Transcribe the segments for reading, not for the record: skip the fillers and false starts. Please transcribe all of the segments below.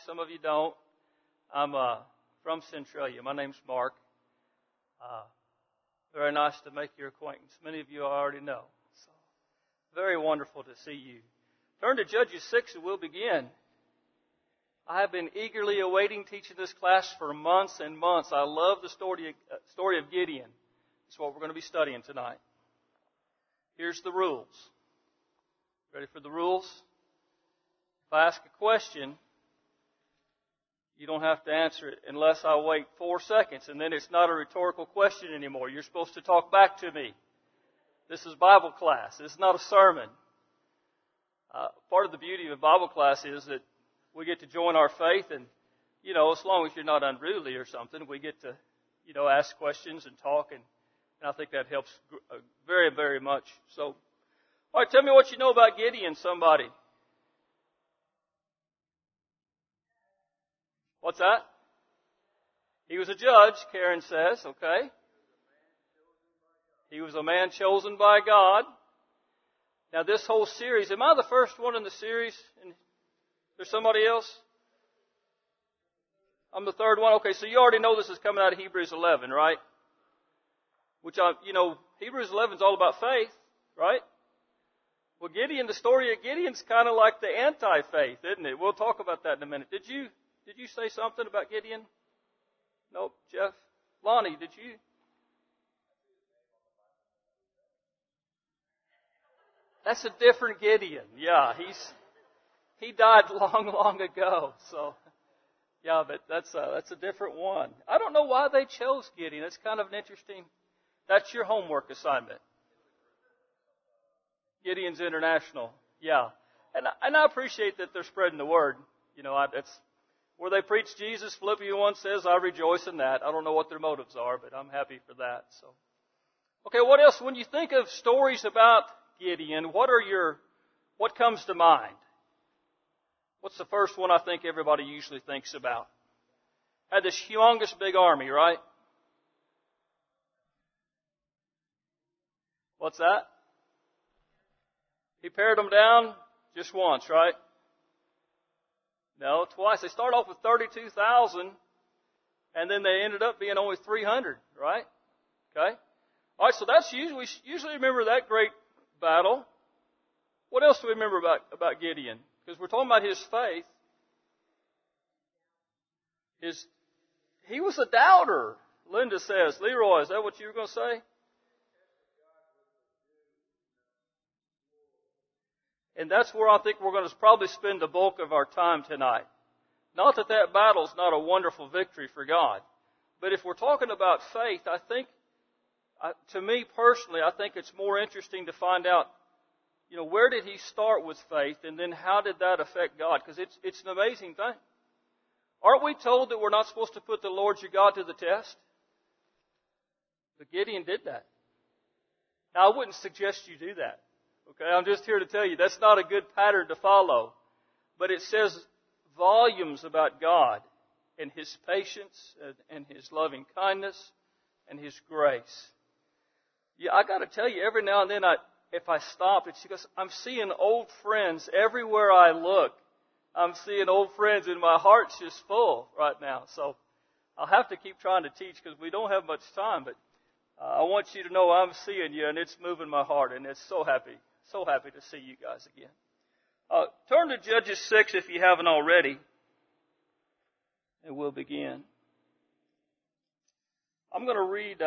Some of you don't. I'm from Centralia. My name's Mark. Very nice to make your acquaintance. Many of you I already know. So, very wonderful to see you. Turn to Judges 6 and we'll begin. I have been eagerly awaiting teaching this class for months and months. I love the story of Gideon. That's what we're going to be studying tonight. Here's the rules. Ready for the rules? If I ask a question, you don't have to answer it unless I wait 4 seconds, and then it's not a rhetorical question anymore. You're supposed to talk back to me. This is Bible class. This is not a sermon. Part of the beauty of a Bible class is that we get to join our faith, and, as long as you're not unruly or something, we get to, ask questions and talk, and I think that helps very, very much. So, all right, tell me what you know about Gideon, somebody. What's that? He was a judge, Karen says, okay. He was a man chosen by God. Now this whole series, am I the first one in the series? There's somebody else? I'm the third one. Okay, so you already know this is coming out of Hebrews 11, right? Which, Hebrews 11 is all about faith, right? Well, Gideon, the story of Gideon's kind of like the anti-faith, isn't it? We'll talk about that in a minute. Did you say something about Gideon? Nope. Jeff? Lonnie, did you? That's a different Gideon. Yeah, he died long, long ago. So, yeah, but that's a different one. I don't know why they chose Gideon. It's kind of an interesting. That's your homework assignment. Gideon's International. Yeah, and I appreciate that they're spreading the word. That's where they preach Jesus. Philippians 1 says, "I rejoice in that." I don't know what their motives are, but I'm happy for that. So, okay, what else? When you think of stories about Gideon, what comes to mind? What's the first one I think everybody usually thinks about? Had this humongous big army, right? What's that? He pared them down just once, right? No, twice. They start off with 32,000, and then they ended up being only 300, right? Okay? All right, so that's we usually remember that great battle. What else do we remember about Gideon? Because we're talking about his faith. He was a doubter, Linda says. Leroy, is that what you were going to say? And that's where I think we're going to probably spend the bulk of our time tonight. Not that battle's not a wonderful victory for God. But if we're talking about faith, I think, to me personally, I think it's more interesting to find out, where did he start with faith, and then how did that affect God? Because it's an amazing thing. Aren't we told that we're not supposed to put the Lord your God to the test? But Gideon did that. Now, I wouldn't suggest you do that. Okay, I'm just here to tell you that's not a good pattern to follow. But it says volumes about God and His patience and His loving kindness and His grace. Yeah, I got to tell you, every now and then if I stop, it's because I'm seeing old friends everywhere I look. I'm seeing old friends and my heart's just full right now. So I'll have to keep trying to teach because we don't have much time. But I want you to know I'm seeing you and it's moving my heart, and it's so happy to see you guys again. Turn to Judges 6 if you haven't already, and we'll begin. I'm going to read,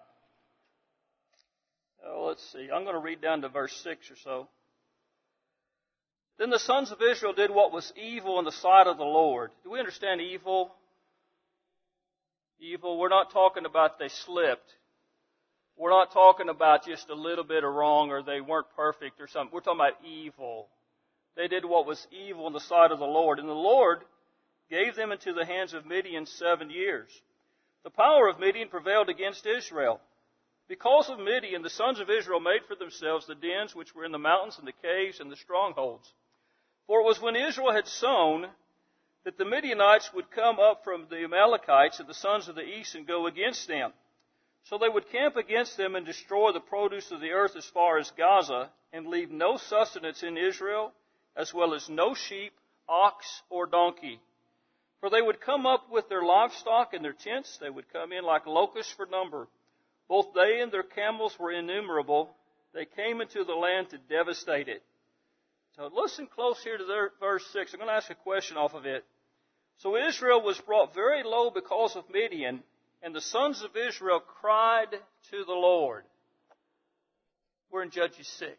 I'm going to read down to verse 6 or so. Then the sons of Israel did what was evil in the sight of the Lord. Do we understand evil? Evil, we're not talking about they slipped. We're not talking about just a little bit of wrong or they weren't perfect or something. We're talking about evil. They did what was evil in the sight of the Lord. And the Lord gave them into the hands of Midian 7 years. The power of Midian prevailed against Israel. Because of Midian, the sons of Israel made for themselves the dens which were in the mountains and the caves and the strongholds. For it was when Israel had sown that the Midianites would come up from the Amalekites and the sons of the east and go against them. So they would camp against them and destroy the produce of the earth as far as Gaza, and leave no sustenance in Israel, as well as no sheep, ox, or donkey. For they would come up with their livestock and their tents. They would come in like locusts for number. Both they and their camels were innumerable. They came into the land to devastate it. So listen close here to verse 6. I'm going to ask a question off of it. So Israel was brought very low because of Midian, and the sons of Israel cried to the Lord. We're in Judges 6.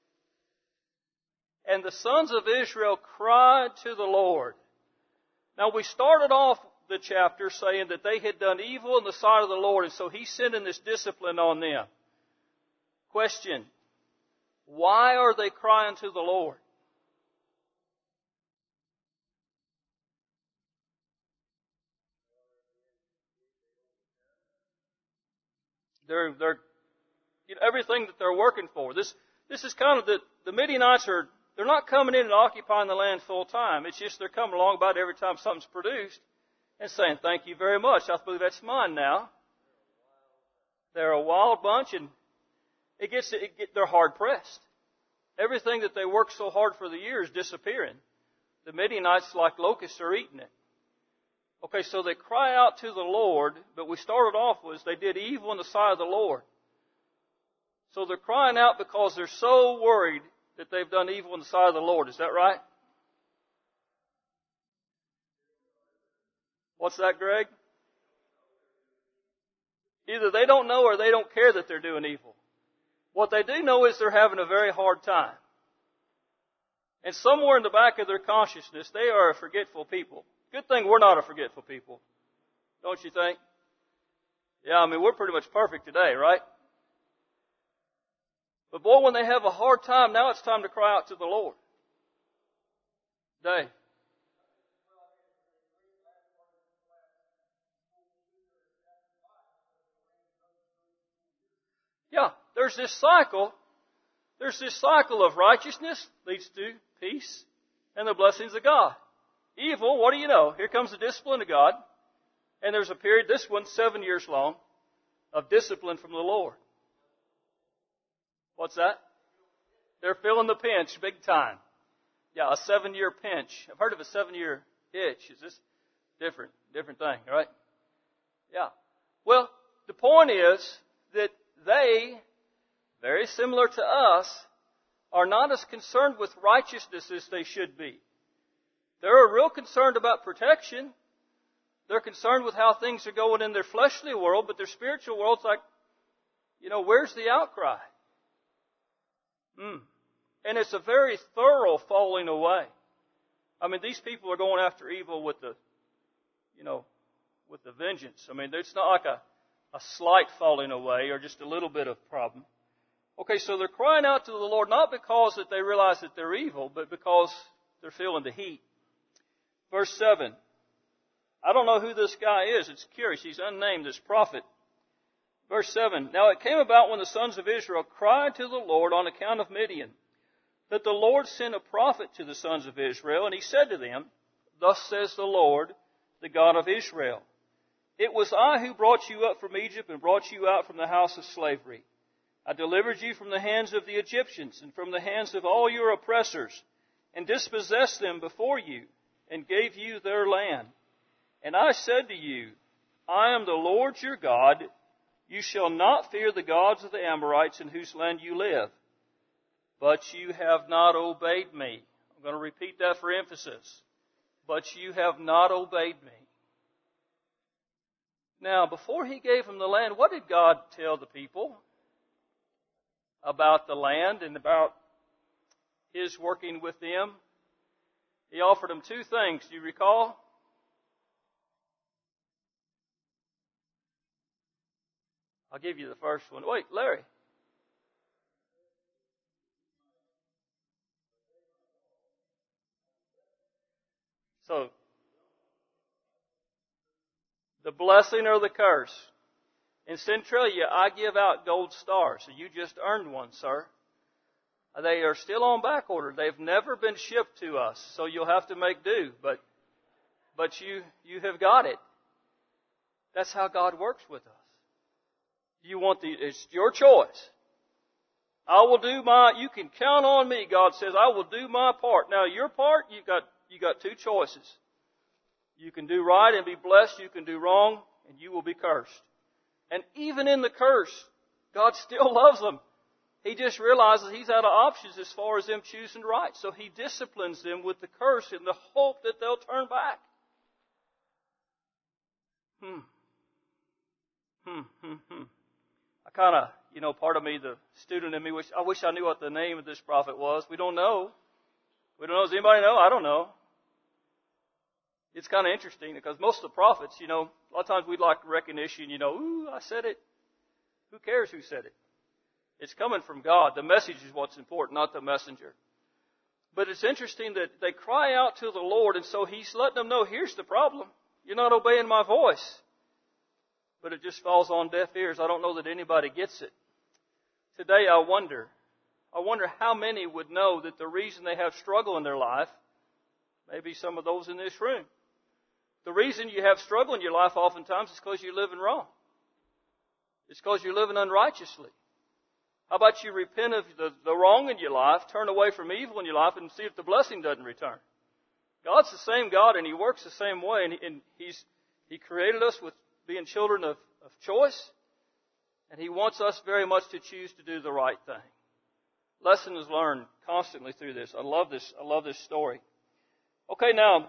And the sons of Israel cried to the Lord. Now we started off the chapter saying that they had done evil in the sight of the Lord, and so He's sending this discipline on them. Question: why are they crying to the Lord? They're everything that they're working for. This is kind of the Midianites they're not coming in and occupying the land full time. It's just they're coming along about every time something's produced and saying, thank you very much. I believe that's mine now. They're a wild bunch, and they're hard pressed. Everything that they worked so hard for the year is disappearing. The Midianites, like locusts, are eating it. Okay, so they cry out to the Lord, but we started off with they did evil in the sight of the Lord. So they're crying out because they're so worried that they've done evil in the sight of the Lord. Is that right? What's that, Greg? Either they don't know or they don't care that they're doing evil. What they do know is they're having a very hard time. And somewhere in the back of their consciousness, they are a forgetful people. Good thing we're not a forgetful people. Don't you think? Yeah, I mean, we're pretty much perfect today, right? But boy, when they have a hard time, now it's time to cry out to the Lord. Dave. Yeah, there's this cycle. There's this cycle of righteousness leads to peace and the blessings of God. Evil, what do you know? Here comes the discipline of God. And there's a period, this one's 7 years long, of discipline from the Lord. What's that? They're feeling the pinch big time. Yeah, a 7-year pinch. I've heard of a 7-year itch. Is this different thing, right? Yeah. Well, the point is that they, very similar to us, are not as concerned with righteousness as they should be. They're real concerned about protection. They're concerned with how things are going in their fleshly world, but their spiritual world's like, where's the outcry? And it's a very thorough falling away. I mean, these people are going after evil with the vengeance. I mean, it's not like a slight falling away or just a little bit of problem. Okay, so they're crying out to the Lord not because that they realize that they're evil, but because they're feeling the heat. Verse 7. I don't know who this guy is. It's curious. He's unnamed, this prophet. Verse 7. Now it came about when the sons of Israel cried to the Lord on account of Midian, that the Lord sent a prophet to the sons of Israel, and he said to them, Thus says the Lord, the God of Israel, It was I who brought you up from Egypt and brought you out from the house of slavery. I delivered you from the hands of the Egyptians and from the hands of all your oppressors, and dispossessed them before you, and gave you their land. And I said to you, I am the Lord your God. You shall not fear the gods of the Amorites in whose land you live. But you have not obeyed me. I'm going to repeat that for emphasis. But you have not obeyed me. Now, before he gave them the land, what did God tell the people about the land and about his working with them? He offered them two things. Do you recall? I'll give you the first one. Wait, Larry. So, the blessing or the curse. In Centralia, I give out gold stars. So you just earned one, sir. They are still on back order. They've never been shipped to us, so you'll have to make do. But you have got it. That's how God works with us. It's your choice. You can count on me, God says, I will do my part. Now your part, you got two choices. You can do right and be blessed. You can do wrong and you will be cursed. And even in the curse, God still loves them. He just realizes He's out of options as far as them choosing right. So He disciplines them with the curse in the hope that they'll turn back. I kind of, part of me, the student in me, I wish I knew what the name of this prophet was. We don't know. We don't know. Does anybody know? I don't know. It's kind of interesting because most of the prophets, a lot of times we'd like recognition, ooh, I said it. Who cares who said it? It's coming from God. The message is what's important, not the messenger. But it's interesting that they cry out to the Lord, and so He's letting them know, here's the problem. You're not obeying my voice. But it just falls on deaf ears. I don't know that anybody gets it. Today I wonder how many would know that the reason they have struggle in their life, maybe some of those in this room, the reason you have struggle in your life oftentimes is because you're living wrong. It's because you're living unrighteously. How about you repent of the wrong in your life, turn away from evil in your life, and see if the blessing doesn't return? God's the same God, and He works the same way, and He created us with being children of choice, and He wants us very much to choose to do the right thing. Lesson is learned constantly through this. I love this story. Okay, now,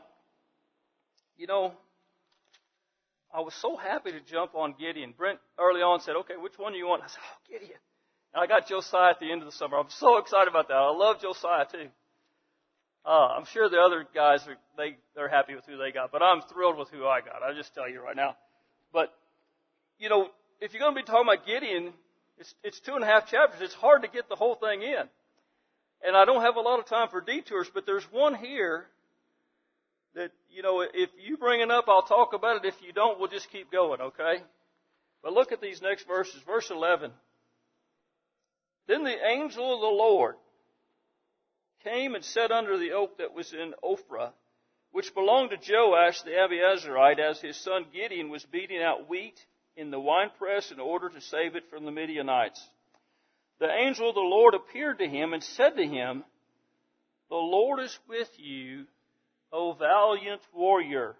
I was so happy to jump on Gideon. Brent early on said, okay, which one do you want? I said, Gideon. And I got Josiah at the end of the summer. I'm so excited about that. I love Josiah too. I'm sure the other guys, they're happy with who they got, but I'm thrilled with who I got. I'll just tell you right now. But, if you're going to be talking about Gideon, it's 2.5 chapters. It's hard to get the whole thing in. And I don't have a lot of time for detours, but there's one here that, if you bring it up, I'll talk about it. If you don't, we'll just keep going, okay? But look at these next verses. Verse 11. Then the angel of the Lord came and sat under the oak that was in Ophrah, which belonged to Joash the Abiezrite, as his son Gideon was beating out wheat in the winepress in order to save it from the Midianites. The angel of the Lord appeared to him and said to him, "The Lord is with you, O valiant warrior."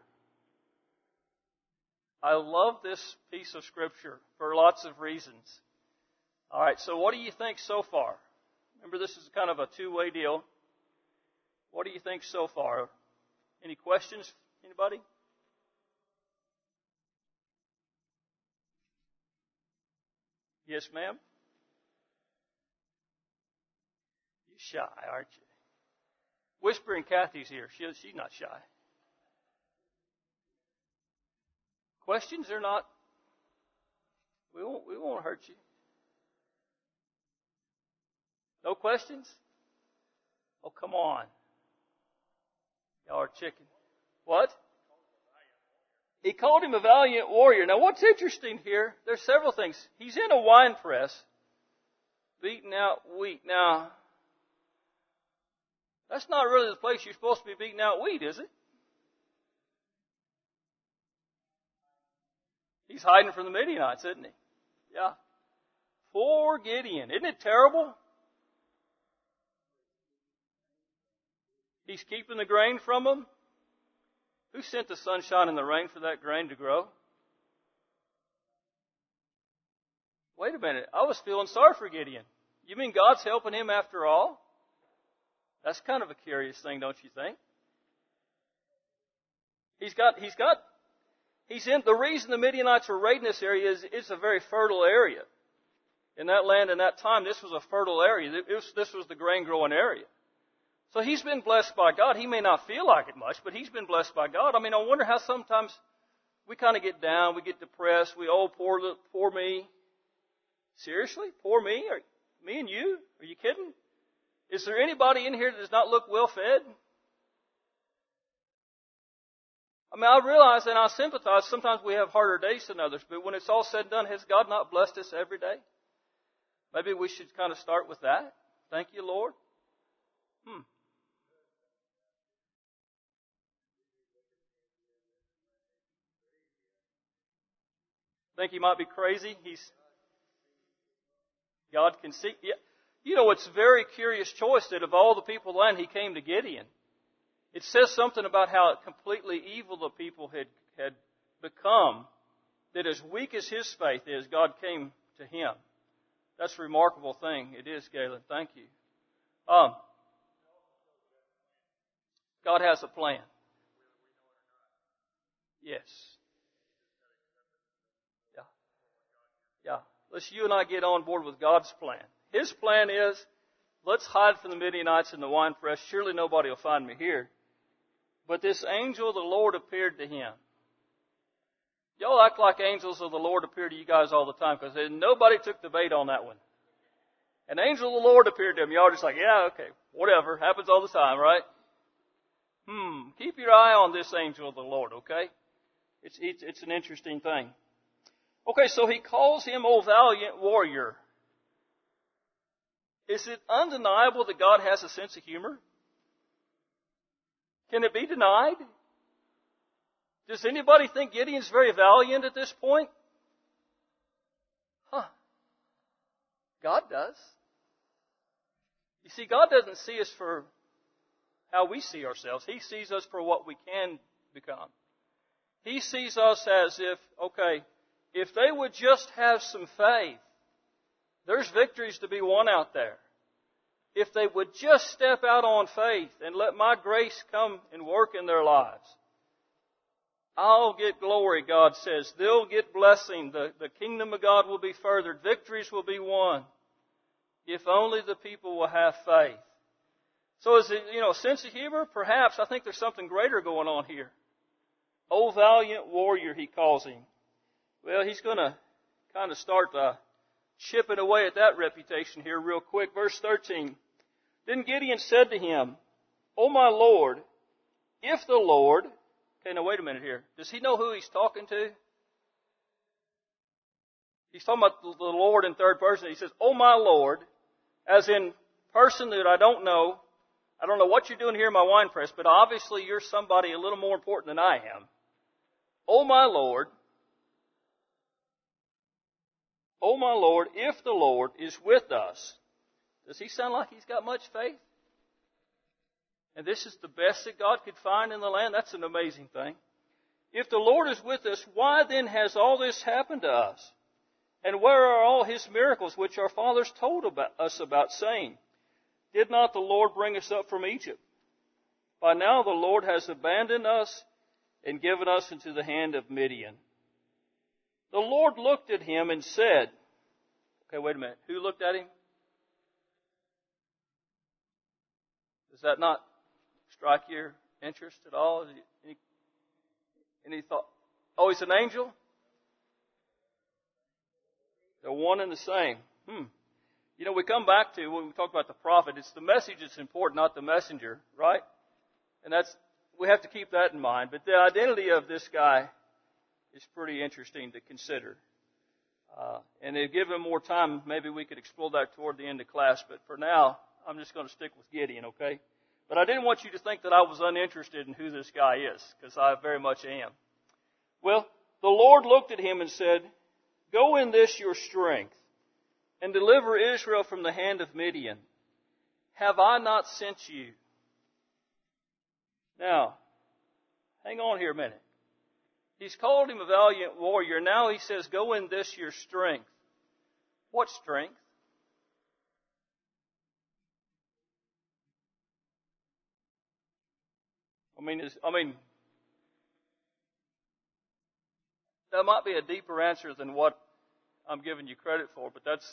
I love this piece of Scripture for lots of reasons. All right, so what do you think so far? Remember, this is kind of a two-way deal. What do you think so far? Any questions? Anybody? Yes, ma'am? You're shy, aren't you? Whispering Kathy's here. She's not shy. Questions or not? We won't hurt you. No questions? Oh, come on. Y'all are chicken. What? He called him a valiant warrior. Now, what's interesting here, there's several things. He's in a wine press, beating out wheat. Now, that's not really the place you're supposed to be beating out wheat, is it? He's hiding from the Midianites, isn't he? Yeah. Poor Gideon. Isn't it terrible? He's keeping the grain from them. Who sent the sunshine and the rain for that grain to grow? Wait a minute. I was feeling sorry for Gideon. You mean God's helping him after all? That's kind of a curious thing, don't you think? The reason the Midianites were raiding this area is it's a very fertile area. In that land, in that time, this was a fertile area. This was the grain growing area. So he's been blessed by God. He may not feel like it much, but he's been blessed by God. I mean, I wonder how sometimes we kind of get down, we get depressed, poor me. Seriously? Poor me? Me and you? Are you kidding? Is there anybody in here that does not look well fed? I mean, I realize and I sympathize. Sometimes we have harder days than others, but when it's all said and done, has God not blessed us every day? Maybe we should kind of start with that. Thank you, Lord. Think he might be crazy? God can see. Yeah. It's a very curious choice that of all the people of the land, he came to Gideon. It says something about how completely evil the people had become, that as weak as his faith is, God came to him. That's a remarkable thing. It is, Galen. Thank you. God has a plan. Yes. Yeah. Let's you and I get on board with God's plan. His plan is, let's hide from the Midianites in the winepress. Surely nobody will find me here. But this angel of the Lord appeared to him. Y'all act like angels of the Lord appear to you guys all the time, because nobody took the bait on that one. An angel of the Lord appeared to him. Y'all are just like, yeah, okay, whatever. Happens all the time, right? Keep your eye on this angel of the Lord, okay? It's an interesting thing. Okay, so he calls him, O valiant warrior. Is it undeniable that God has a sense of humor? Can it be denied? Does anybody think Gideon's very valiant at this point? God does. You see, God doesn't see us for how we see ourselves. He sees us for what we can become. He sees us as if they would just have some faith, there's victories to be won out there. If they would just step out on faith and let my grace come and work in their lives, I'll get glory, God says. They'll get blessing. The kingdom of God will be furthered. Victories will be won. If only the people will have faith. So is it, a sense of humor? Perhaps. I think there's something greater going on here. O valiant warrior, he calls him. Well, he's going to kind of start chipping away at that reputation here real quick. Verse 13. Then Gideon said to him, O my Lord, if the Lord... Okay, now wait a minute here. Does he know who he's talking to? He's talking about the Lord in third person. He says, Oh my Lord, as in person that I don't know. I don't know what you're doing here in my wine press, but obviously you're somebody a little more important than I am. Oh my Lord, if the Lord is with us. Does he sound like he's got much faith? And this is the best that God could find in the land? That's an amazing thing. If the Lord is with us, why then has all this happened to us? And where are all his miracles which our fathers told us about, saying, Did not the Lord bring us up from Egypt? By now the Lord has abandoned us and given us into the hand of Midian. The Lord looked at him and said, okay, wait a minute. Who looked at him? Does that not strike your interest at all? Any thought? Oh, he's an angel? They're one and the same. We come back to when we talk about the prophet, it's the message that's important, not the messenger, right? And we have to keep that in mind. But the identity of this guy is pretty interesting to consider. And if given more time, maybe we could explore that toward the end of class. But for now, I'm just going to stick with Gideon, okay? But I didn't want you to think that I was uninterested in who this guy is, because I very much am. Well, the Lord looked at him and said, Go in this your strength, and deliver Israel from the hand of Midian. Have I not sent you? Now, hang on here a minute. He's called him a valiant warrior. Now he says, Go in this your strength. What strength? I mean, that might be a deeper answer than what I'm giving you credit for, but that's,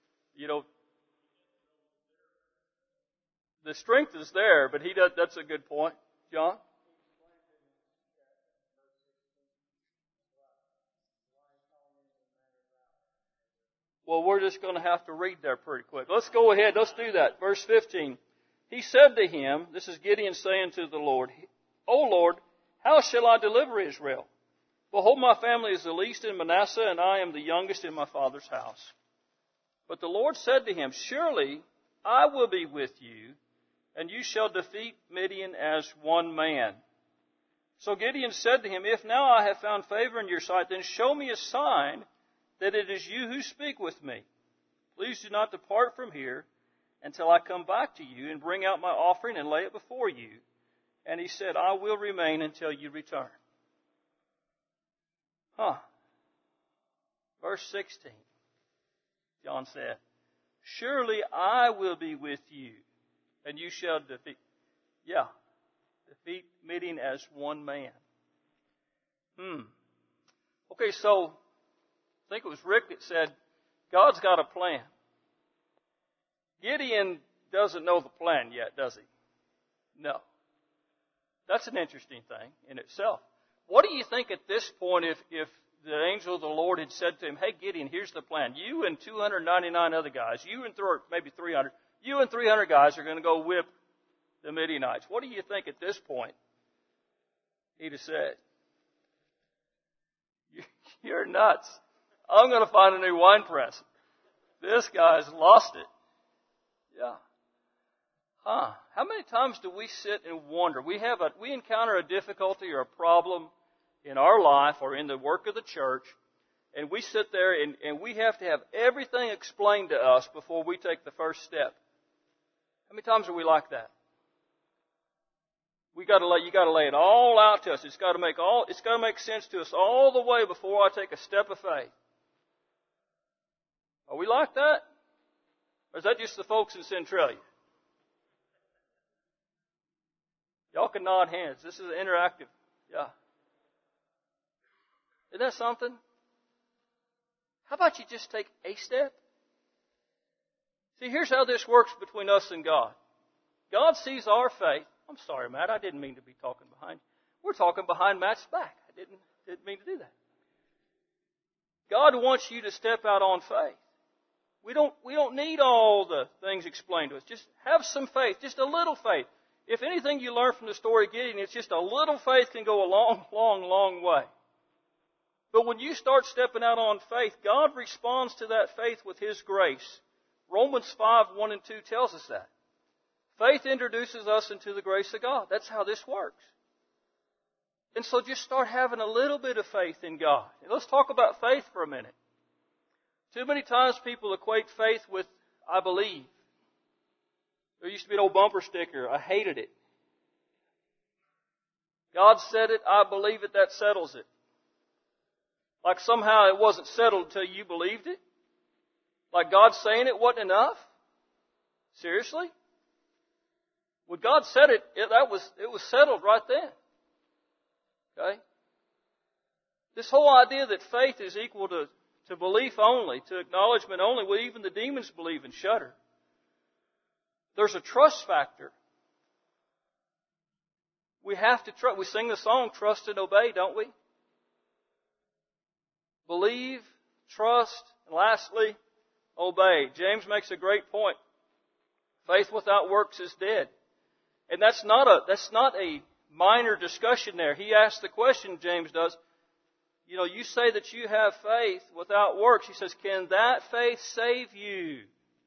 the strength is there, but that's a good point. John? Well, we're just going to have to read there pretty quick. Let's go ahead. Let's do that. Verse 15. He said to him, this is Gideon saying to the Lord, O Lord, how shall I deliver Israel? Behold, my family is the least in Manasseh, and I am the youngest in my father's house. But the Lord said to him, Surely I will be with you, and you shall defeat Midian as one man. So Gideon said to him, If now I have found favor in your sight, then show me a sign that it is you who speak with me. Please do not depart from here until I come back to you and bring out my offering and lay it before you. And he said, I will remain until you return. Verse 16, John said, surely I will be with you, and you shall defeat meeting as one man. Okay, so I think it was Rick that said, God's got a plan. Gideon doesn't know the plan yet, does he? No. That's an interesting thing in itself. What do you think at this point if the angel of the Lord had said to him, hey, Gideon, here's the plan. You and 299 other guys, maybe 300, you and 300 guys are going to go whip the Midianites. What do you think at this point he'd have said? You're nuts. I'm going to find a new wine press. This guy's lost it. Yeah. How many times do we sit and wonder? We encounter a difficulty or a problem in our life or in the work of the church, and we sit there and we have to have everything explained to us before we take the first step. How many times are we like that? You got to lay it all out to us. It's got to make sense to us all the way before I take a step of faith. Are we like that? Or is that just the folks in Centralia? Y'all can nod hands. This is interactive. Yeah. Isn't that something? How about you just take a step? See, here's how this works between us and God. God sees our faith. I'm sorry, Matt. I didn't mean to be talking behind you. We're talking behind Matt's back. I didn't mean to do that. God wants you to step out on faith. We don't need all the things explained to us. Just have some faith, just a little faith. If anything you learn from the story of Gideon, it's just a little faith can go a long, long, long way. But when you start stepping out on faith, God responds to that faith with His grace. Romans 5:1 and 2 tells us that. Faith introduces us into the grace of God. That's how this works. And so just start having a little bit of faith in God. And let's talk about faith for a minute. Too many times people equate faith with I believe. There used to be an old bumper sticker. I hated it. God said it. I believe it. That settles it. Like somehow it wasn't settled until you believed it. Like God saying it wasn't enough. Seriously? When God said it, it was settled right then. Okay? This whole idea that faith is equal to belief only, to acknowledgement only, well, even the demons believe and shudder. There's a trust factor. We have to trust. We sing the song, trust and obey, don't we? Believe, trust, and lastly, obey. James makes a great point. Faith without works is dead. And that's not a minor discussion there. He asks the question, James does, you say that you have faith without works. He says, can that faith save you?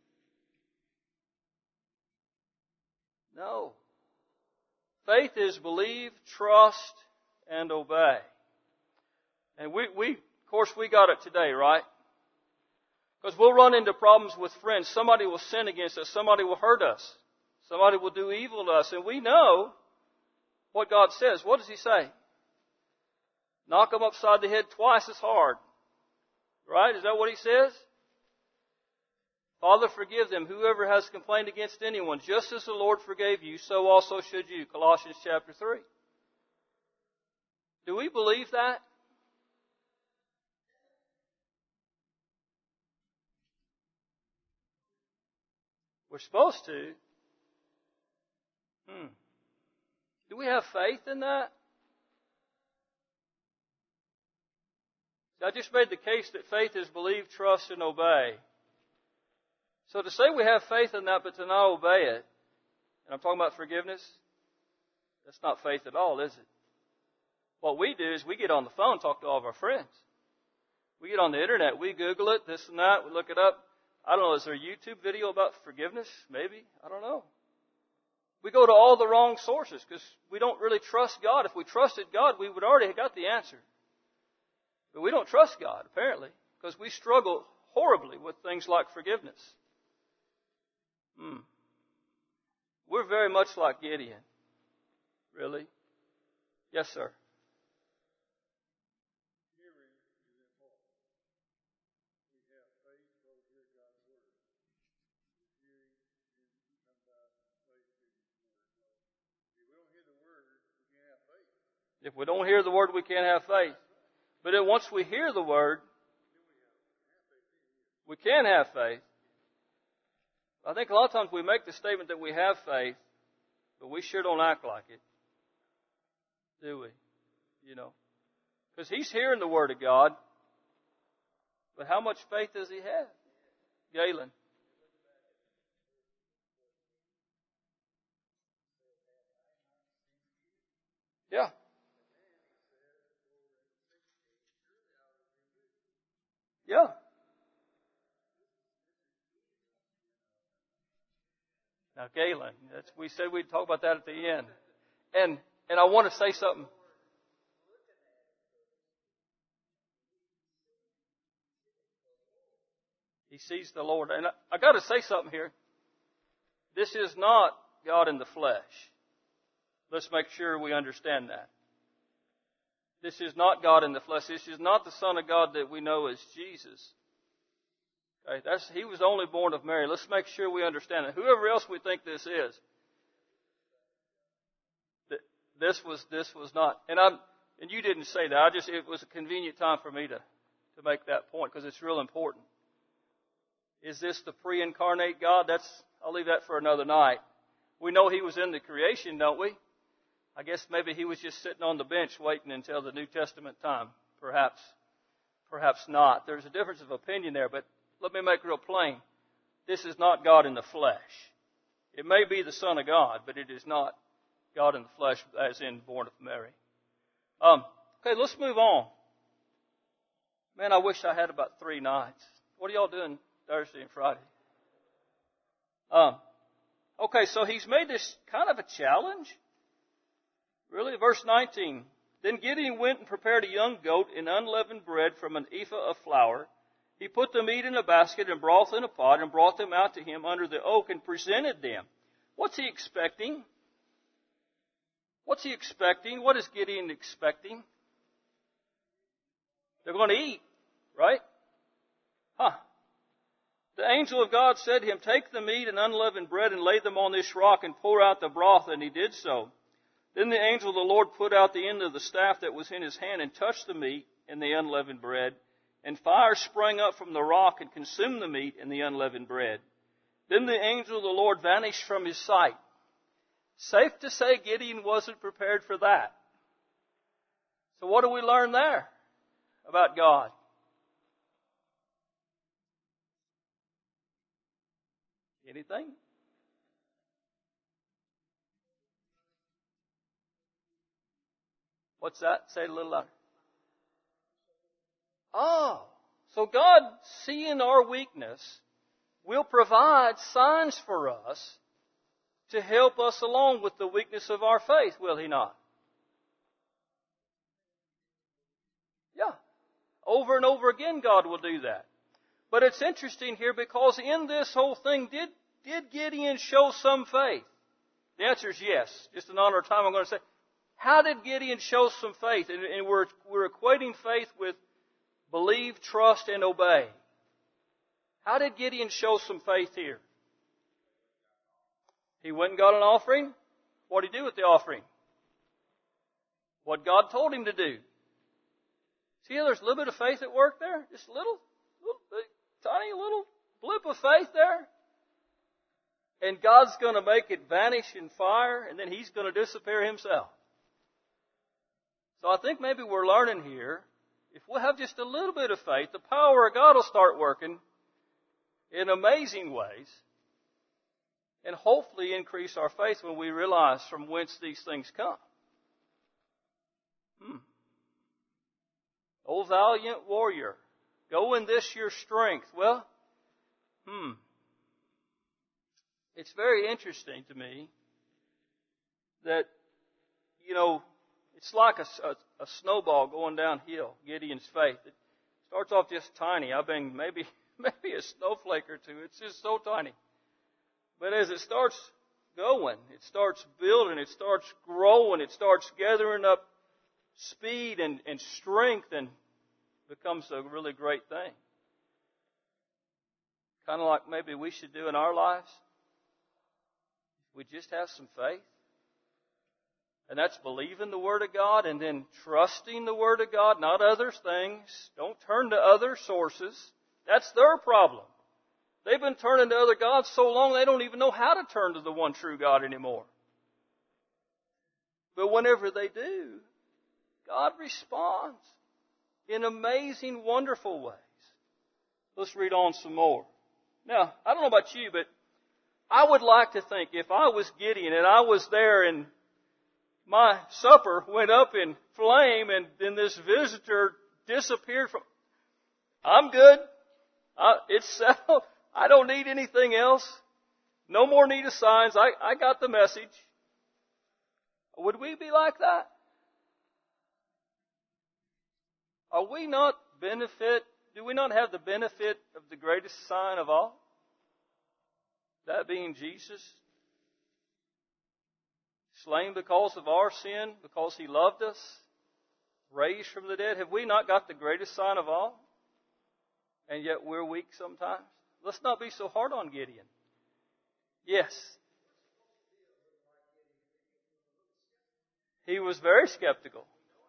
No. Faith is believe, trust, and obey. And of course, we got it today, right? Because we'll run into problems with friends. Somebody will sin against us. Somebody will hurt us. Somebody will do evil to us. And we know what God says. What does He say? Knock them upside the head twice as hard. Right? Is that what He says? Father, forgive them, whoever has complained against anyone, just as the Lord forgave you, so also should you. Colossians chapter 3. Do we believe that? We're supposed to. Do we have faith in that? I just made the case that faith is believe, trust, and obey. So to say we have faith in that but to not obey it, and I'm talking about forgiveness, that's not faith at all, is it? What we do is we get on the phone and talk to all of our friends. We get on the internet, we Google it, this and that, we look it up. I don't know, is there a YouTube video about forgiveness? Maybe. I don't know. We go to all the wrong sources because we don't really trust God. If we trusted God, we would already have got the answer. But we don't trust God, apparently, because we struggle horribly with things like forgiveness. We're very much like Gideon. Really? Yes, sir. If we don't hear the Word, we can't have faith. But then once we hear the Word, we can have faith. I think a lot of times we make the statement that we have faith, but we sure don't act like it. Do we? You know. Because he's hearing the Word of God. But how much faith does he have? Galen. Yeah. Yeah. Now, Galen, we said we'd talk about that at the end. And I want to say something. He sees the Lord. And I got to say something here. This is not God in the flesh. Let's make sure we understand that. This is not God in the flesh. This is not the Son of God that we know as Jesus. Okay, He was only born of Mary. Let's make sure we understand it. Whoever else we think this is, this was not. And you didn't say that. It was a convenient time for me to make that point because it's real important. Is this the pre-incarnate God? I'll leave that for another night. We know He was in the creation, don't we? I guess maybe He was just sitting on the bench waiting until the New Testament time. Perhaps not. There's a difference of opinion there, but let me make it real plain. This is not God in the flesh. It may be the Son of God, but it is not God in the flesh, as in born of Mary. Okay, let's move on. Man, I wish I had about 3 nights. What are y'all doing Thursday and Friday? Okay, so he's made this kind of a challenge. Really, verse 19. Then Gideon went and prepared a young goat and unleavened bread from an ephah of flour. He put the meat in a basket and broth in a pot and brought them out to him under the oak and presented them. What's he expecting? What's he expecting? What is Gideon expecting? They're going to eat, right? The angel of God said to him, take the meat and unleavened bread and lay them on this rock and pour out the broth, and he did so. Then the angel of the Lord put out the end of the staff that was in his hand and touched the meat and the unleavened bread, and fire sprang up from the rock and consumed the meat and the unleavened bread. Then the angel of the Lord vanished from his sight. Safe to say Gideon wasn't prepared for that. So what do we learn there about God? Anything? What's that? Say it a little louder. Oh, so God, seeing our weakness, will provide signs for us to help us along with the weakness of our faith, will He not? Yeah. Over and over again, God will do that. But it's interesting here because in this whole thing, did Gideon show some faith? The answer is yes. Just in honor of time, I'm going to say, how did Gideon show some faith? And we're equating faith with believe, trust, and obey. How did Gideon show some faith here? He went and got an offering. What did he do with the offering? What God told him to do. See how there's a little bit of faith at work there? Just a little tiny little blip of faith there. And God's going to make it vanish in fire, and then He's going to disappear Himself. So I think maybe we're learning here, if we'll have just a little bit of faith, the power of God will start working in amazing ways, and hopefully increase our faith when we realize from whence these things come. O valiant warrior, go in this your strength. Well, it's very interesting to me that, it's like a snowball going downhill, Gideon's faith. It starts off just tiny. maybe a snowflake or two. It's just so tiny. But as it starts going. It starts building. It starts growing. It starts gathering up speed and strength and becomes a really great thing. Kind of like maybe we should do in our lives. We just have some faith. And that's believing the Word of God and then trusting the Word of God, not other things. Don't turn to other sources. That's their problem. They've been turning to other gods so long they don't even know how to turn to the one true God anymore. But whenever they do, God responds in amazing, wonderful ways. Let's read on some more. Now, I don't know about you, but I would like to think if I was Gideon and I was there and my supper went up in flame and then this visitor disappeared from... I'm good. It's settled. I don't need anything else. No more need of signs. I got the message. Would we be like that? Do we not have the benefit of the greatest sign of all? That being Jesus. Slain because of our sin, because He loved us, raised from the dead. Have we not got the greatest sign of all? And yet we're weak sometimes. Let's not be so hard on Gideon. Yes. He was very skeptical.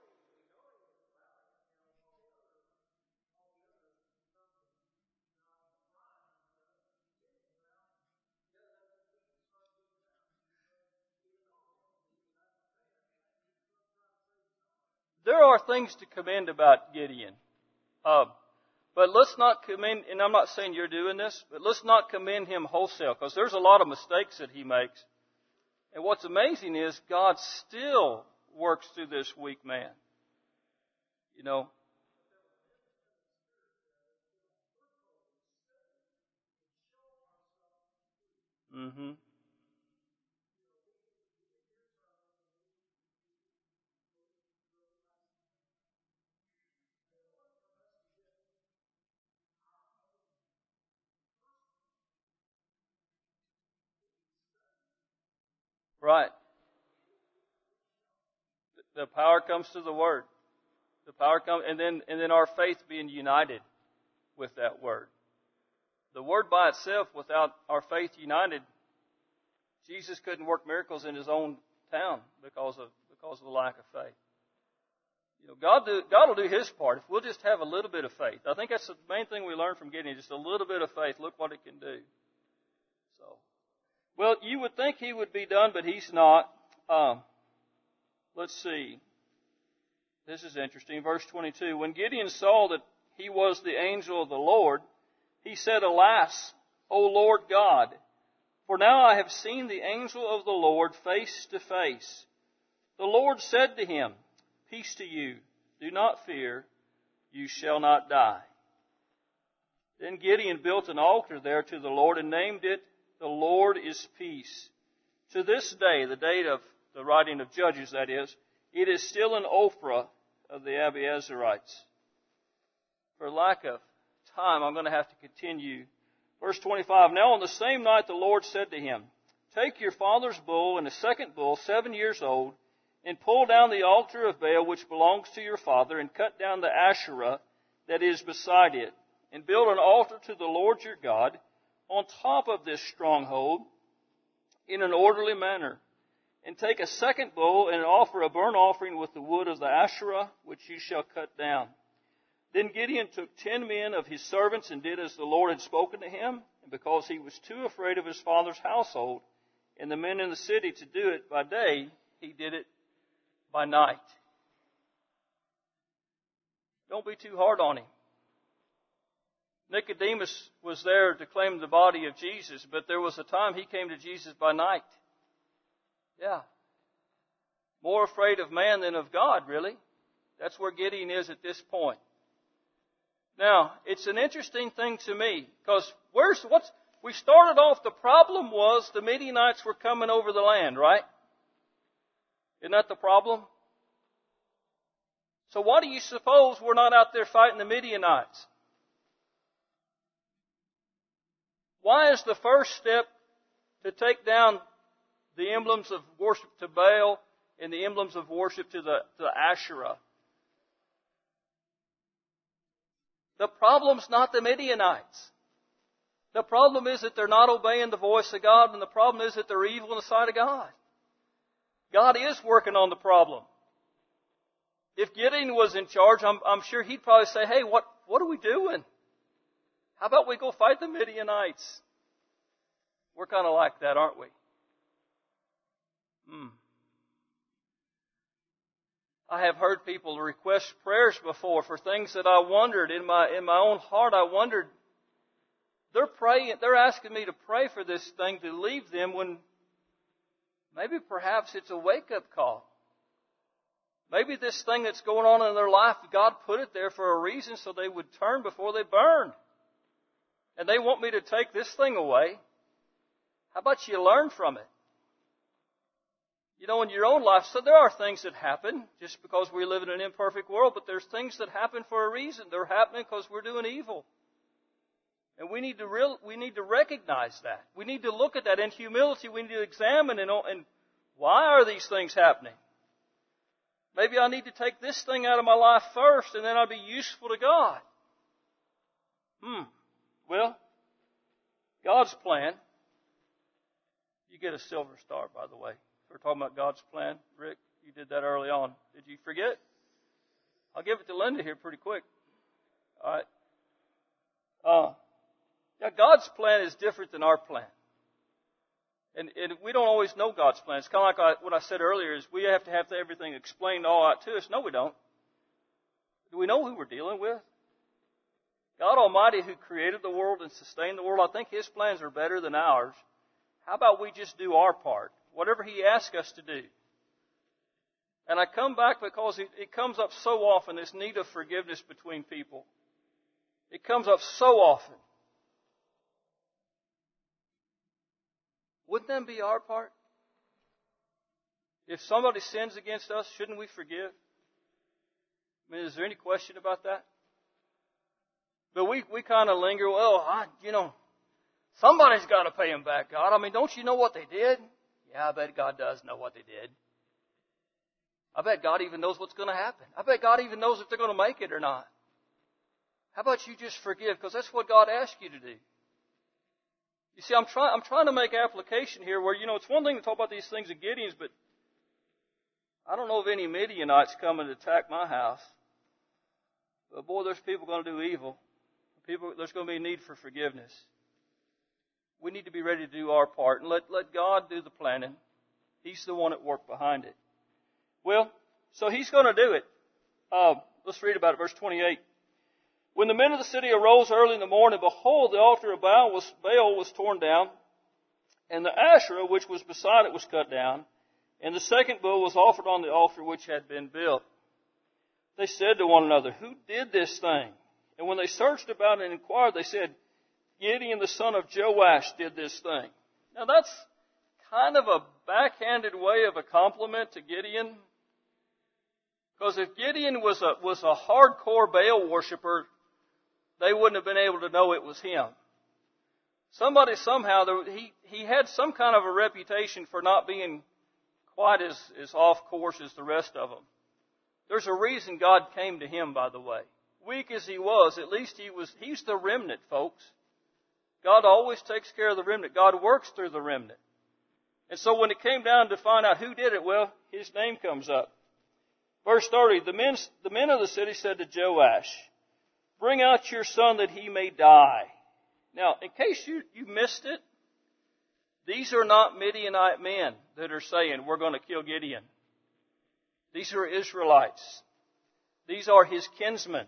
There are things to commend about Gideon. But let's not commend, and I'm not saying you're doing this, but let's not commend him wholesale, because there's a lot of mistakes that he makes. And what's amazing is God still works through this weak man. You know. Mm-hmm. Right. The power comes through the Word. The power comes, and then our faith being united with that Word. The Word by itself, without our faith united, Jesus couldn't work miracles in His own town because of the lack of faith. You know, God will do His part if we'll just have a little bit of faith. I think that's the main thing we learn from Gideon, just a little bit of faith. Look what it can do. So, well, you would think he would be done, but he's not. Let's see. This is interesting. Verse 22. When Gideon saw that he was the angel of the Lord, he said, Alas, O Lord God, for now I have seen the angel of the Lord face to face. The Lord said to him, Peace to you. Do not fear. You shall not die. Then Gideon built an altar there to the Lord and named it, The Lord is Peace. To this day, the date of the writing of Judges, that is, it is still an Ophrah of the Abiezerites. For lack of time, I'm going to have to continue. Verse 25, Now on the same night the Lord said to him, Take your father's bull and a second bull, 7 years old, and pull down the altar of Baal which belongs to your father, and cut down the Asherah that is beside it, and build an altar to the Lord your God on top of this stronghold in an orderly manner. And take a second bull and offer a burnt offering with the wood of the Asherah, which you shall cut down. Then Gideon took 10 men of his servants and did as the Lord had spoken to him. And because he was too afraid of his father's household and the men in the city to do it by day, he did it by night. Don't be too hard on him. Nicodemus was there to claim the body of Jesus, but there was a time he came to Jesus by night. Yeah. More afraid of man than of God, really. That's where Gideon is at this point. Now, it's an interesting thing to me, because we started off, the problem was the Midianites were coming over the land, right? Isn't that the problem? So why do you suppose we're not out there fighting the Midianites? Why is the first step to take down the emblems of worship to Baal and the emblems of worship to the Asherah. The problem's not the Midianites. The problem is that they're not obeying the voice of God, and the problem is that they're evil in the sight of God. God is working on the problem. If Gideon was in charge, I'm sure he'd probably say, hey, what are we doing? How about we go fight the Midianites? We're kind of like that, aren't we? I have heard people request prayers before for things that I wondered in my own heart. I wondered, they're asking me to pray for this thing to leave them when maybe perhaps it's a wake-up call. Maybe this thing that's going on in their life, God put it there for a reason so they would turn before they burn. And they want me to take this thing away. How about you learn from it? You know, in your own life, so there are things that happen just because we live in an imperfect world, but there's things that happen for a reason. They're happening because we're doing evil. And we need to recognize that. We need to look at that in humility. We need to examine and why are these things happening? Maybe I need to take this thing out of my life first, and then I'll be useful to God. Well, God's plan. You get a silver star, by the way. We're talking about God's plan. Rick, you did that early on. Did you forget? I'll give it to Linda here pretty quick. All right. God's plan is different than our plan. And we don't always know God's plan. It's kind of like what I said earlier, is we have to have everything explained all out to us. No, we don't. Do we know who we're dealing with? God Almighty, who created the world and sustained the world, I think His plans are better than ours. How about we just do our part? Whatever He asks us to do. And I come back because it comes up so often, this need of forgiveness between people. It comes up so often. Wouldn't that be our part? If somebody sins against us, shouldn't we forgive? I mean, is there any question about that? But we kind of linger, somebody's got to pay them back, God. I mean, don't you know what they did? Yeah, I bet God does know what they did. I bet God even knows what's going to happen. I bet God even knows if they're going to make it or not. How about you just forgive? Because that's what God asked you to do. You see, I'm trying to make application here where, it's one thing to talk about these things of Gideon's, but I don't know of any Midianites coming to attack my house. But boy, there's people going to do evil. There's going to be a need for forgiveness. We need to be ready to do our part and let God do the planning. He's the one at work behind it. Well, so He's going to do it. Let's read about it, verse 28. When the men of the city arose early in the morning, behold, the altar of Baal was torn down, and the Asherah which was beside it was cut down, and the second bull was offered on the altar which had been built. They said to one another, who did this thing? And when they searched about and inquired, they said, Gideon the son of Joash did this thing. Now that's kind of a backhanded way of a compliment to Gideon. Because if Gideon was a hardcore Baal worshiper, they wouldn't have been able to know it was him. Somebody somehow, he had some kind of a reputation for not being quite as off course as the rest of them. There's a reason God came to him, by the way. Weak as he was, at least he's the remnant, folks. God always takes care of the remnant. God works through the remnant. And so when it came down to find out who did it, well, his name comes up. Verse 30, the men of the city said to Joash, bring out your son that he may die. Now, in case you missed it, these are not Midianite men that are saying, we're going to kill Gideon. These are Israelites. These are his kinsmen.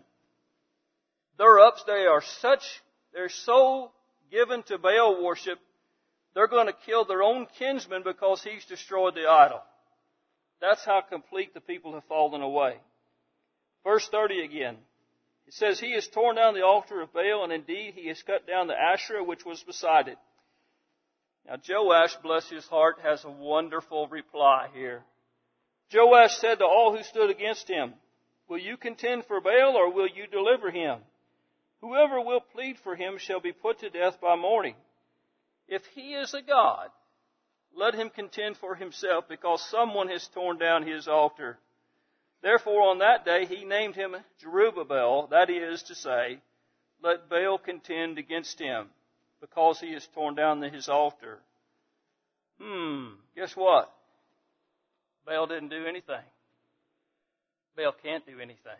They're so given to Baal worship, they're going to kill their own kinsman because he's destroyed the idol. That's how complete the people have fallen away. Verse 30 again. It says, he has torn down the altar of Baal, and indeed he has cut down the Asherah which was beside it. Now Joash, bless his heart, has a wonderful reply here. Joash said to all who stood against him, will you contend for Baal, or will you deliver him? Whoever will plead for him shall be put to death by morning. If he is a god, let him contend for himself, because someone has torn down his altar. Therefore on that day he named him Jerubbaal, that is to say, let Baal contend against him, because he has torn down his altar. Guess what? Baal didn't do anything. Baal can't do anything.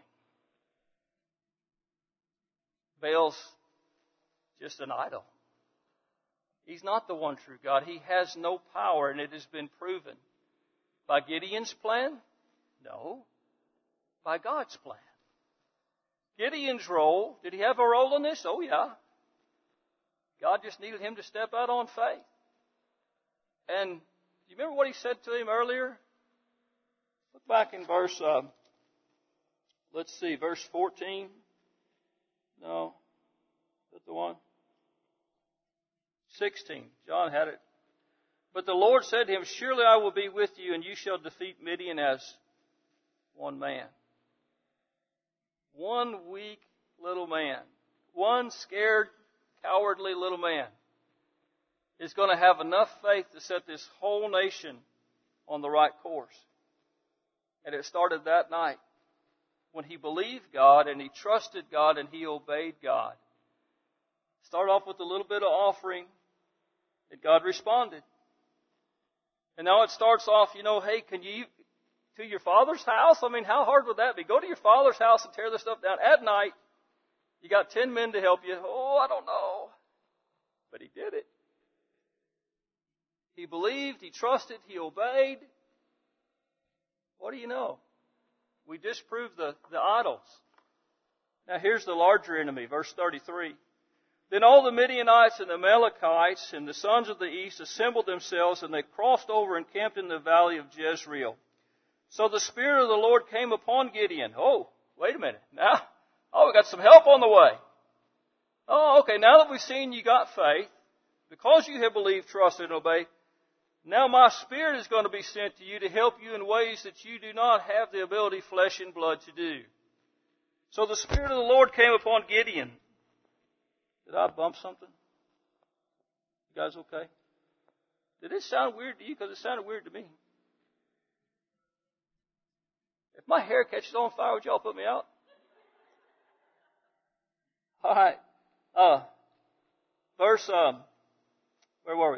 Baal's just an idol. He's not the one true God. He has no power, and it has been proven. By Gideon's plan? No. By God's plan. Gideon's role, did he have a role in this? Oh, yeah. God just needed him to step out on faith. And do you remember what he said to him earlier? Look back in verse 14. No. Is that the one? 16. John had it. But the Lord said to him, surely I will be with you, and you shall defeat Midian as one man. One weak little man. One scared, cowardly little man is going to have enough faith to set this whole nation on the right course. And it started that night when he believed God and he trusted God and he obeyed God. Start off with a little bit of offering, and God responded. And now it starts off, hey, can you to your father's house? I mean, how hard would that be? Go to your father's house and tear this stuff down at night. You got 10 men to help you. Oh, I don't know. But he did it. He believed, he trusted, he obeyed. What do you know? We disproved the idols. Now here's the larger enemy, verse 33. Then all the Midianites and the Amalekites and the sons of the east assembled themselves, and they crossed over and camped in the valley of Jezreel. So the Spirit of the Lord came upon Gideon. Oh, wait a minute. Now, we got some help on the way. Oh, okay, now that we've seen you got faith, because you have believed, trusted, and obeyed, now my Spirit is going to be sent to you to help you in ways that you do not have the ability, flesh and blood, to do. So the Spirit of the Lord came upon Gideon. Did I bump something? You guys okay? Did it sound weird to you? Because it sounded weird to me. If my hair catches on fire, would y'all put me out? All right. Where were we?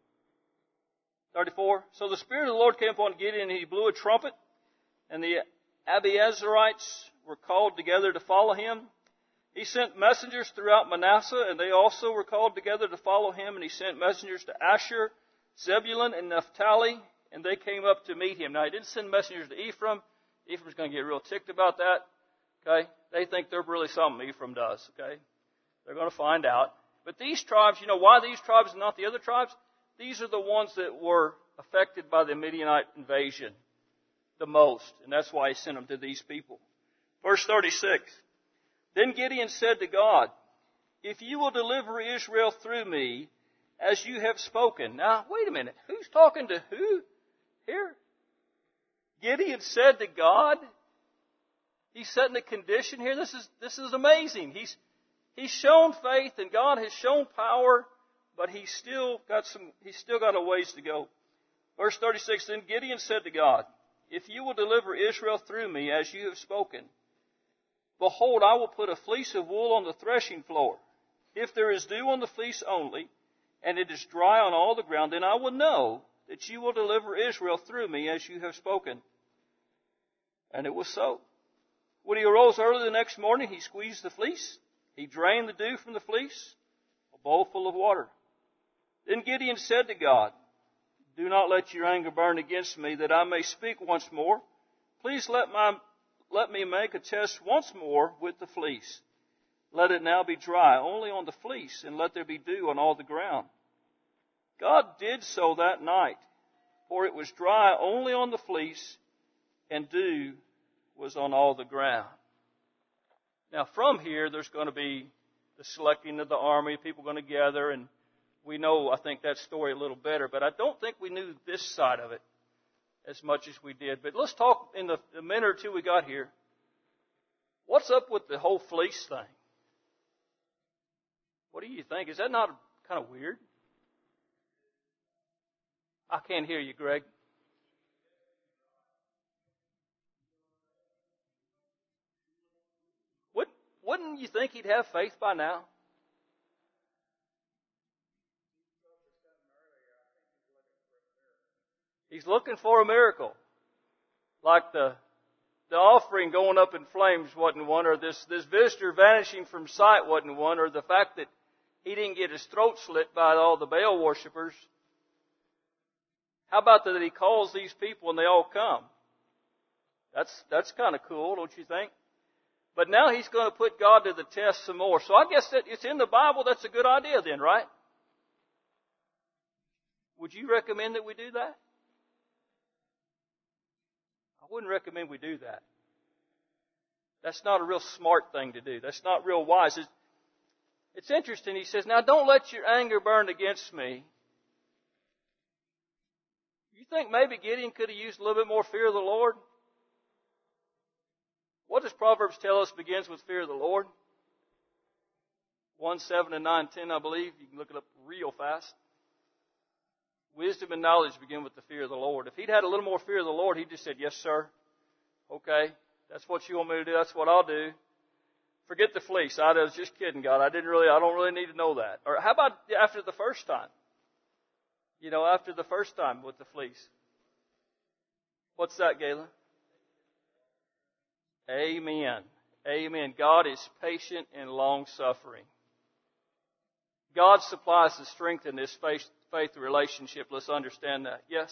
34. So the Spirit of the Lord came upon Gideon, and he blew a trumpet, and the Abiezrites were called together to follow him. He sent messengers throughout Manasseh, and they also were called together to follow him, and he sent messengers to Asher, Zebulun, and Naphtali, and they came up to meet him. Now, he didn't send messengers to Ephraim. Ephraim's going to get real ticked about that. Okay? They think they're really something, Ephraim does. Okay? They're going to find out. But these tribes, why these tribes and not the other tribes? These are the ones that were affected by the Midianite invasion the most. And that's why he sent them to these people. Verse 36. Then Gideon said to God, if you will deliver Israel through me, as you have spoken. Now, wait a minute. Who's talking to who here? Gideon said to God. He's setting a condition here. This is amazing. He's shown faith and God has shown power, but he's still got a ways to go. Verse 36, then Gideon said to God, if you will deliver Israel through me as you have spoken, behold, I will put a fleece of wool on the threshing floor. If there is dew on the fleece only, and it is dry on all the ground, then I will know that you will deliver Israel through me as you have spoken. And it was so. When he arose early the next morning, he squeezed the fleece. He drained the dew from the fleece, a bowl full of water. Then Gideon said to God, do not let your anger burn against me, that I may speak once more. Please let me make a test once more with the fleece. Let it now be dry only on the fleece, and let there be dew on all the ground. God did so that night, for it was dry only on the fleece, and dew was on all the ground. Now from here, there's going to be the selecting of the army, people going to gather, and we know, I think, that story a little better, but I don't think we knew this side of it as much as we did. But let's talk in the minute or two we got here. What's up with the whole fleece thing? What do you think? Is that not kind of weird? I can't hear you, Greg. Wouldn't you think he'd have faith by now? He's looking for a miracle. Like the offering going up in flames wasn't one, or this visitor vanishing from sight wasn't one, or the fact that he didn't get his throat slit by all the Baal worshippers. How about that he calls these people and they all come? That's kind of cool, don't you think? But now he's going to put God to the test some more. So I guess that it's in the Bible. That's a good idea then, right? Would you recommend that we do that? I wouldn't recommend we do that. That's not a real smart thing to do. That's not real wise. It's interesting. He says, now don't let your anger burn against me. You think maybe Gideon could have used a little bit more fear of the Lord? What does Proverbs tell us begins with fear of the Lord? 1:7 and 9:10, I believe. You can look it up real fast. Wisdom and knowledge begin with the fear of the Lord. If he'd had a little more fear of the Lord, he'd just said, yes, sir. Okay, that's what you want me to do. That's what I'll do. Forget the fleece. I was just kidding, God. I don't really need to know that. Or how about after the first time? After the first time with the fleece. What's that, Galen? Amen. Amen. God is patient and long-suffering. God supplies the strength in this faith relationship. Let's understand that. Yes?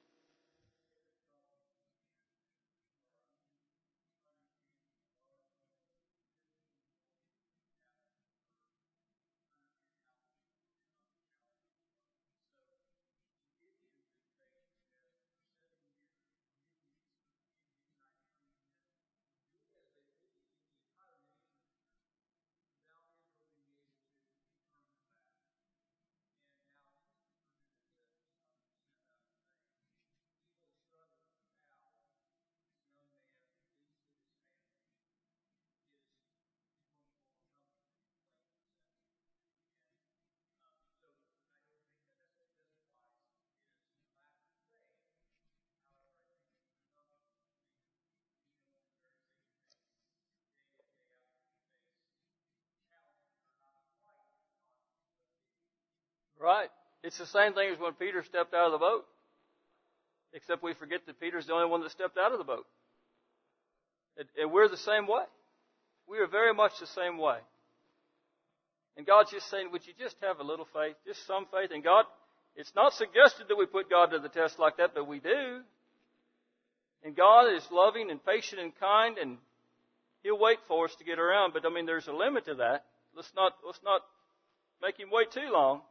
Right. It's the same thing as when Peter stepped out of the boat. Except we forget that Peter's the only one that stepped out of the boat. And we're the same way. We are very much the same way. And God's just saying, would you just have a little faith? Just some faith. And God, it's not suggested that we put God to the test like that, but we do. And God is loving and patient and kind, and He'll wait for us to get around. But there's a limit to that. Let's not make Him wait too long.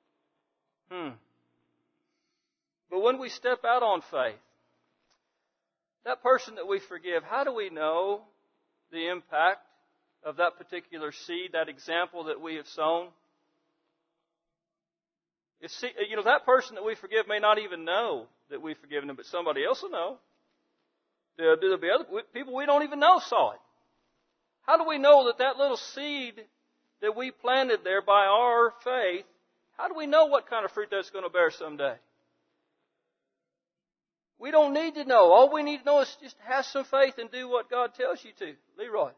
But when we step out on faith, that person that we forgive, how do we know the impact of that particular seed, that example that we have sown? That person that we forgive may not even know that we've forgiven them, but somebody else will know. There'll be other people we don't even know saw it. How do we know that little seed that we planted there by our faith, how do we know what kind of fruit that's going to bear someday? We don't need to know. All we need to know is just have some faith and do what God tells you to. Leroy.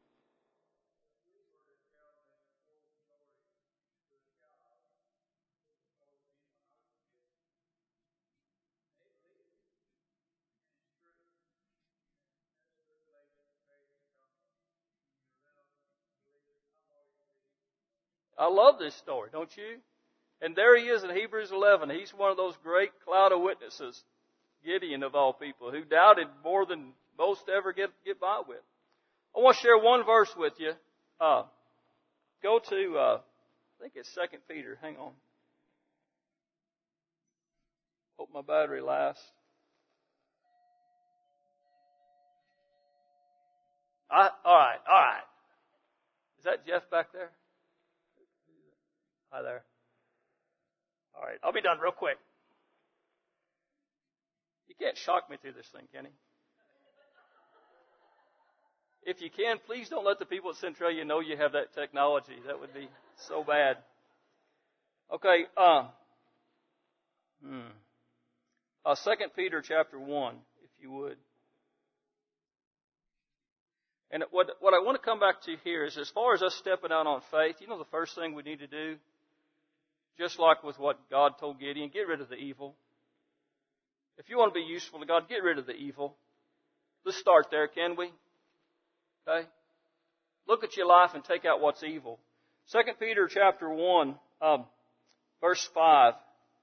I love this story, don't you? And there he is in Hebrews 11. He's one of those great cloud of witnesses, Gideon of all people, who doubted more than most ever get by with. I want to share one verse with you. Go to, I think it's 2 Peter. Hang on. Hope my battery lasts. All right. Is that Jeff back there? Hi there. All right, I'll be done real quick. You can't shock me through this thing, can he? If you can, please don't let the people at Centralia know you have that technology. That would be so bad. Okay. 2 Peter chapter 1, if you would. And what I want to come back to here is, as far as us stepping out on faith, you know the first thing we need to do? Just like with what God told Gideon, get rid of the evil. If you want to be useful to God, get rid of the evil. Let's start there, can we? Okay? Look at your life and take out what's evil. 2 Peter chapter 1, verse 5.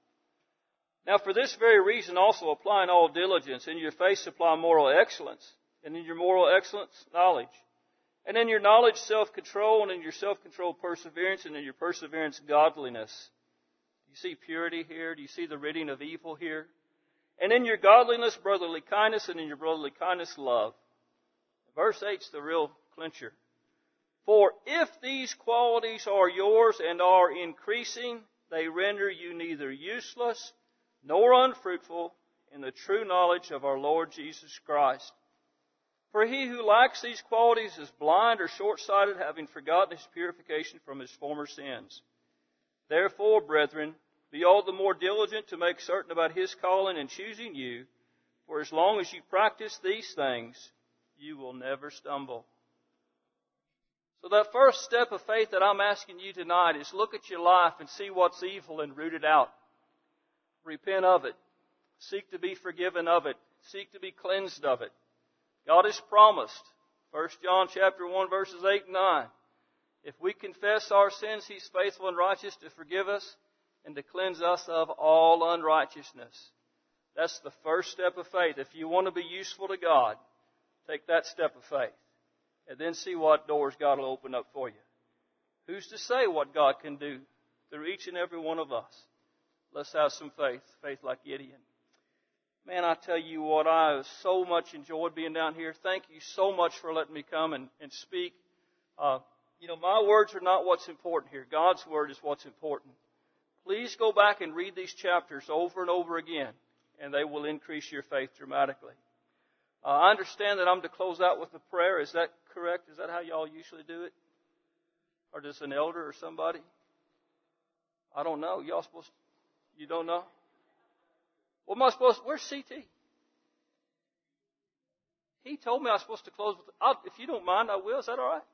Now for this very reason also apply in all diligence. In your faith supply moral excellence. And in your moral excellence, knowledge. And in your knowledge, self-control. And in your self-control, perseverance. And in your perseverance, godliness. Do you see purity here? Do you see the ridding of evil here? And in your godliness, brotherly kindness. And in your brotherly kindness, love. Verse 8's the real clincher. For if these qualities are yours and are increasing, they render you neither useless nor unfruitful in the true knowledge of our Lord Jesus Christ. For he who lacks these qualities is blind or short-sighted, having forgotten his purification from his former sins. Therefore, brethren, be all the more diligent to make certain about his calling and choosing you, for as long as you practice these things, you will never stumble. So that first step of faith that I'm asking you tonight is look at your life and see what's evil and root it out. Repent of it. Seek to be forgiven of it. Seek to be cleansed of it. God has promised, 1 John chapter 1 verses 8 and 9, if we confess our sins, He's faithful and righteous to forgive us and to cleanse us of all unrighteousness. That's the first step of faith. If you want to be useful to God, take that step of faith. And then see what doors God will open up for you. Who's to say what God can do through each and every one of us? Let's have some faith. Faith like Gideon. Man, I tell you what, I have so much enjoyed being down here. Thank you so much for letting me come and speak. My words are not what's important here. God's Word is what's important. Please go back and read these chapters over and over again, and they will increase your faith dramatically. I understand that I'm to close out with a prayer. Is that correct? Is that how y'all usually do it? Or does an elder or somebody? I don't know. You don't know? What am I supposed to? Where's CT? He told me I was supposed to close with, if you don't mind, I will. Is that all right?